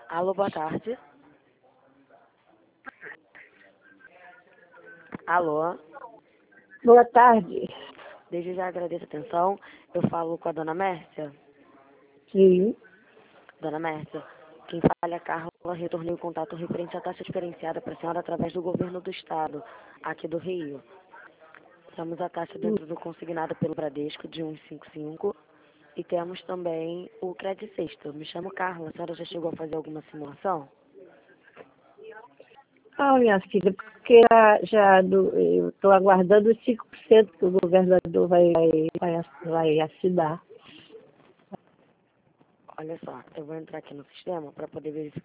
Alô, boa tarde. Alô, Boa tarde. desde já agradeço a atenção. Eu falo com a dona Mércia. Sim. Dona Mércia, quem fala é a Carla. Retornei o contato referente à taxa diferenciada para a senhora através do governo do estado, aqui do Rio. Temos a taxa dentro do consignado pelo Bradesco de 1,55 e temos também o Credit Sexto. Me chamo Carla. A senhora já chegou a fazer alguma simulação? Minha filha, porque eu estou aguardando os 5% que o governador vai assinar. Olha só, eu vou entrar aqui no sistema para poder verificar